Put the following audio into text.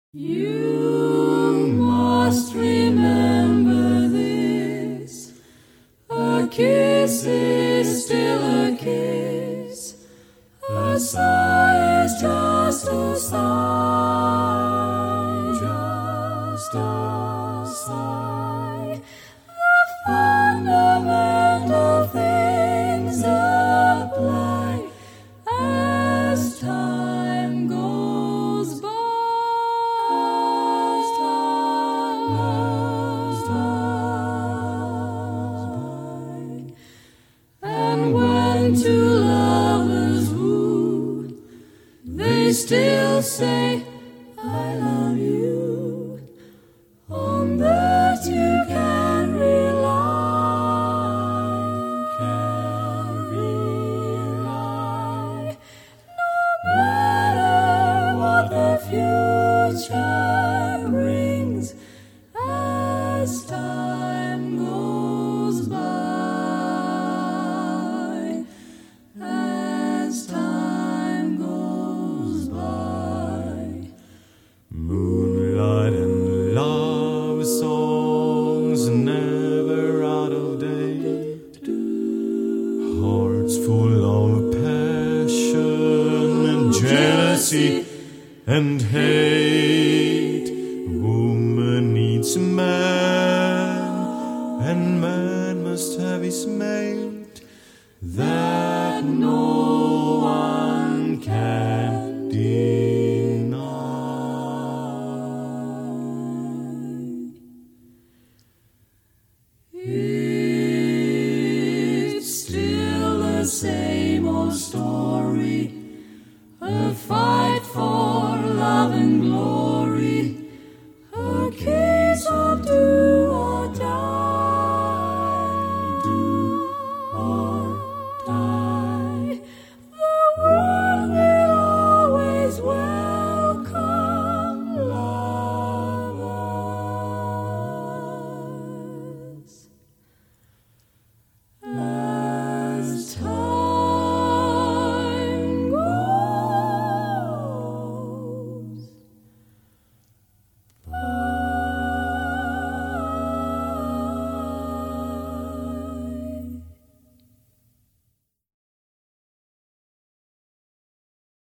You must remember this. A kiss is still a kiss. A sigh is just a sigh. Just a sigh. The fundamental things apply as time goes by. And when two lovers woo, they still say, I love you. On that you can rely, no matter what the future brings, as time goes by, as time goes by. Moonlight and love songs never out of date. Hearts full of passion and jealousy and hate. Woman needs a man, and man must have his mate. That